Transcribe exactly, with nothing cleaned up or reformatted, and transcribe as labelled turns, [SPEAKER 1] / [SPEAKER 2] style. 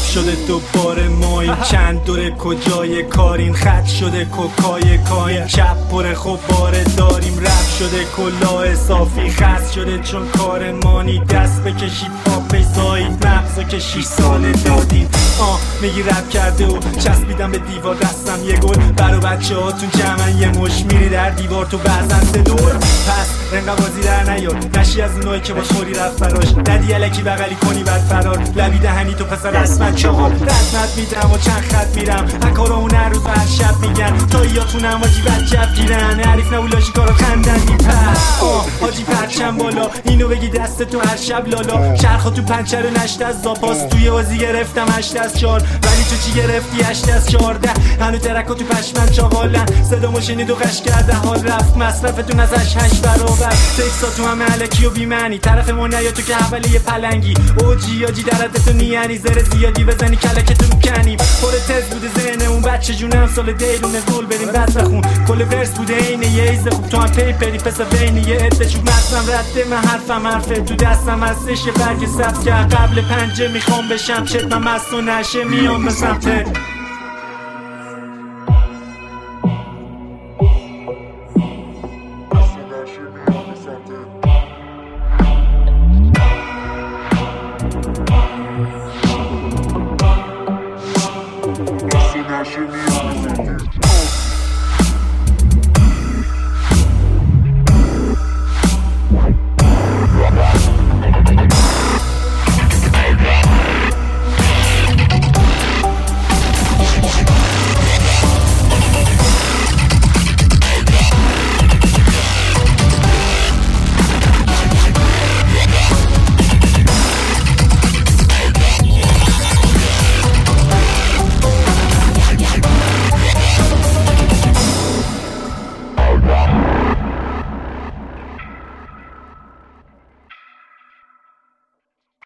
[SPEAKER 1] شده دوباره ما این چند دوره کجای کارین خط شده کوکای کاین چپ پر خباره داریم رفت شده کلاه صافی خست شده چون کار مانی دست بکشید پاپی زایید مغزا که شیش ساله دادیم آه میگی رپ کرده و چسبیدم به دیوار دستم یه گل برا بچه هاتون جمعن یه مش میری در دیوار تو بعضن سه دور پس رنقبازی در نیاد نشی از اونایی که با خوری رفت براش ندی علکی بغلی کنی بعد فرار لبی دهنی تو پسر اسمت چهار رسمت میدم و چند خط میرم هکارا اون هر روز و هر شب میگن تا ایاتونم حاجی بچب گیرن حریف نبولاشی کارا خندن میپس آه حاجی پرچم بالا اینو بگی دست تو هر شب لالا چرخا تو پنچر نشت از زاپاس توی بازی گرفتم هشت از چار ولی تو چی گرفتی هشت از چارده هنو ترکا تو پشمن چاقالن صدا مشنید و قش کرده حال رفت مصرفتون ازش هشت برابر تکسا تو همه علکی و بیمعنی طرف ما نیا تو که حوله یه پلنگی اوجی آجی درتتو نیانی زر زیادی بزنی کلکتو کنیم پر تز بوده ذهن اون بچه جونم سال دیرونه زول بریم بس بخون کل ورس بوده اینه یه ایزه خوب تو هم پیپری پسا بین یه عده چوب مصرم رده من حرفم حرفه تو دستم هستش یه برگ سبز که قبل پنجه میخوام بشم چت من مست و نشه میام به سمت